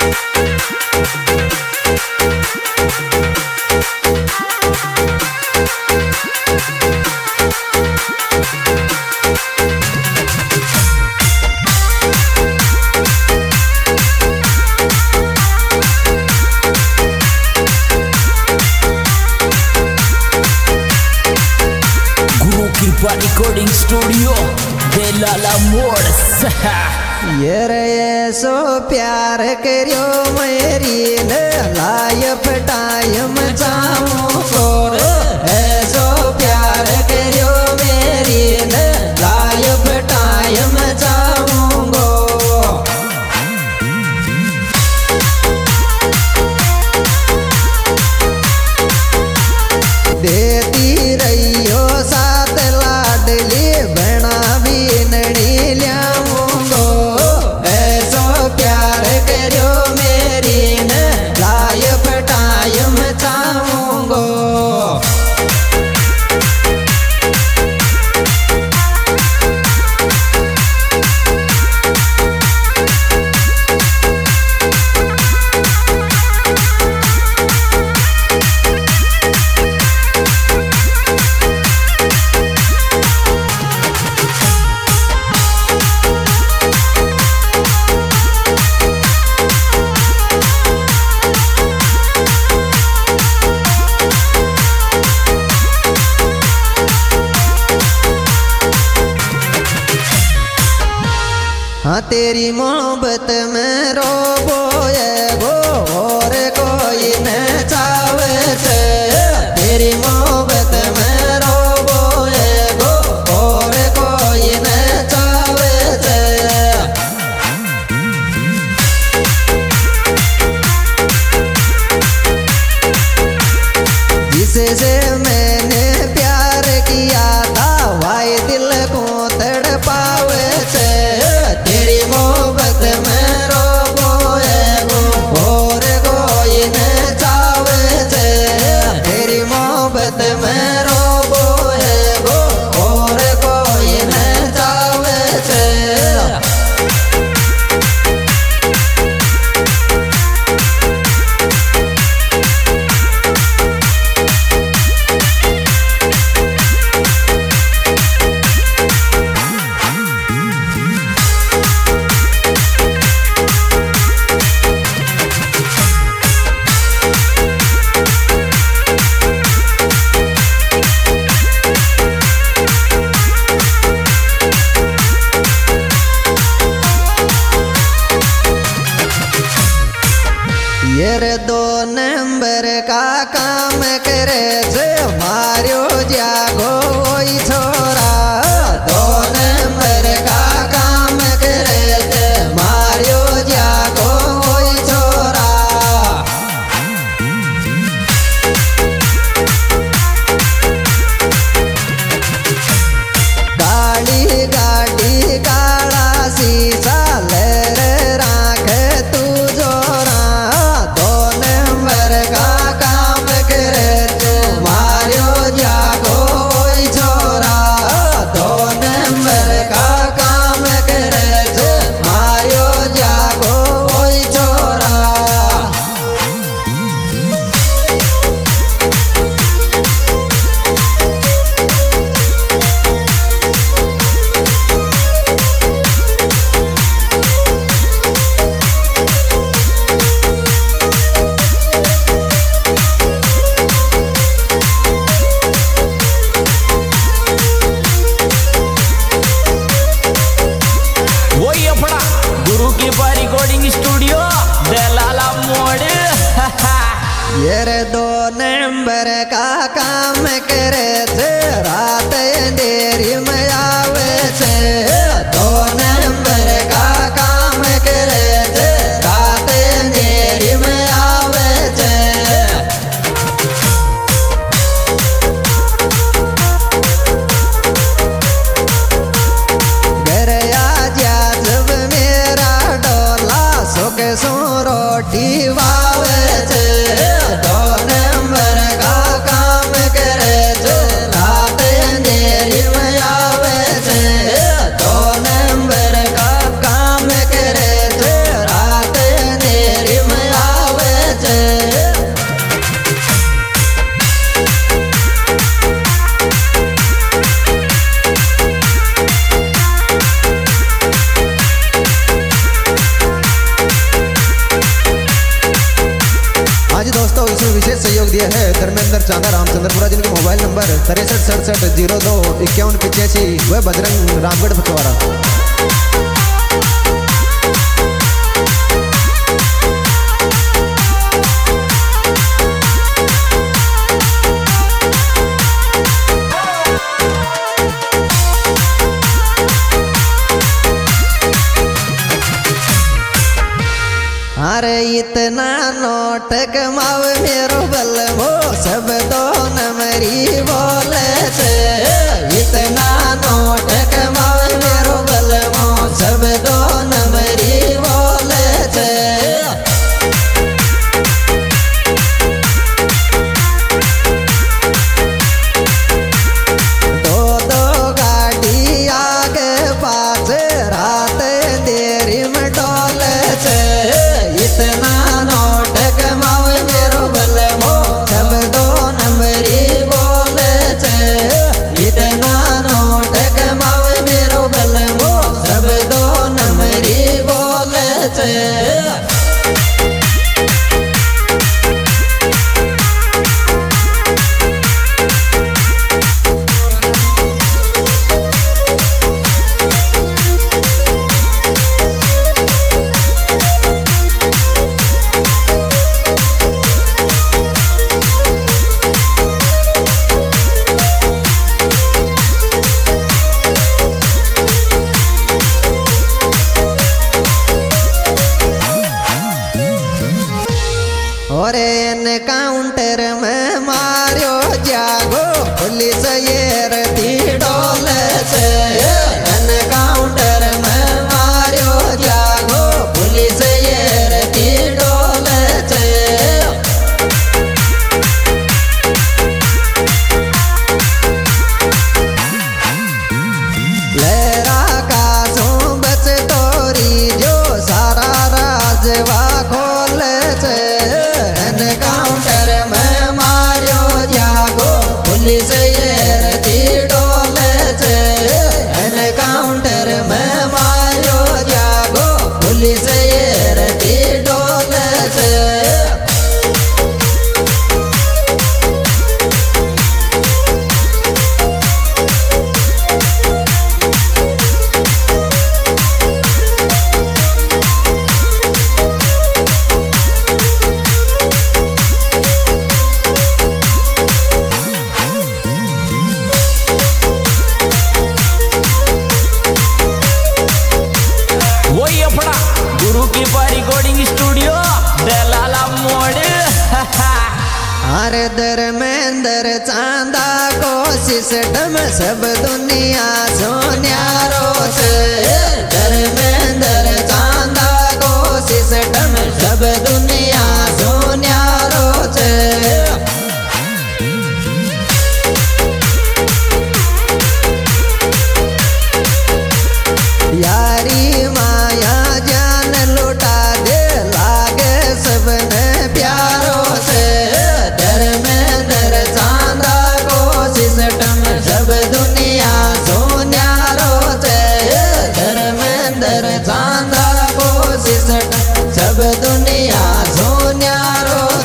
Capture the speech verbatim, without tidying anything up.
Recording studio बेलाला मोड़। ये रे सो प्यार करियो मेरी न लाइफ टाइम जाऊं सोर, ऐसो प्यार करियो मेरी न लाइफ टाइम जाऊंगो। देती रहियो साथ लाडली बना भी नड़ी ल्याऊंगो, ऐसो प्यार करियो मेरी न लाइफ टाइम चाहूंगो। हाँ तेरी मोहब्बत में रोबोए गो और कोई न चावे से, तेरी मोहब्बत में रोबोए गो और कोई न चावे से। जिससे मैंने प्यार किया था भाई दिल को तड़पावे से, तेरी मोहब्बत में रोबोए गो और कोई न चावे से, तेरी मोहब्बत में रोबोए गो और कोई न चावे से। ये रे दो नंबर का काम करे से मारियो जागो वही छोरा, दो नंबर का काम करे से मारियो जागो वही छोरा। गाड़ी गाड़ी काला शीशा ले राख तू जोरा, दो नंबर का काम करे तू मारियो जागो वही छोरा, दो नंबर का काम करे तू मारियो जागो वही छोरा। वही अपना गुरु की रिकॉर्डिंग स्टूडियो बेलाला मोड़। ये रे दो नंबर का काम करे थे रात अंधेरी में आवे से, दो नंबर का काम करे थे रात अंधेरी में आवे से। घर आ जा जब मेरा डोला सुख सो रोटी वावे से, दो नंबर का काम करे से रात अंधेरी में आवे से, दो नंबर का काम करे से रात अंधेरी दिया है धर्मेंद्र चांदा रामचंद्रपुरा, जिनके मोबाइल नंबर तिरसठ सड़सठ जीरो दो इक्यावन पिचासी, वह बजरंग रामगढ़ पचवाड़ा। अरे इतना नोट कमाव मेरो बल वो सब दो नमरी बोले से, इतना नोट कमाव मेरो बल वो सब दो नमरी बोले से। दो दो गाड़ी आगे पास रात देरी में डोले से, इतना नोट कमाओ मेरो बल वो सब दो नंबरी बोले से, इतना नोट कमाओ मेरो बल वो सब दो नंबरी बोले से। और काउंटर में मारो जागो पुलिस ये रती डोले से, काउंटर में मारो जागो पुलिस ये रती डोले से। लहरा का सो बस तोरी जो सारा राजवा खोले से, काउंटर में मारो जागो पुलिस ये रती डोले से, काउंटर में मारो जागो पुलिस ये रती डोले से। रिकॉर्डिंग स्टूडियो दलाला मोड़। अरे धर्मेंद्र चांदा को सिस्टम सब दुनिया सोन्यारो से, धर्मेंद्र चांदा को सिस्टम सब दुनिया सोन्यारो से। यारी माया जान लुटा दे लागे सबने प्यारो से, धर्मेंद्र चांदा को सिस्टम सब दुनिया सोन्यारो से, धर्मेंद्र चांदा को सिस्टम सब दुनिया सोन्यारो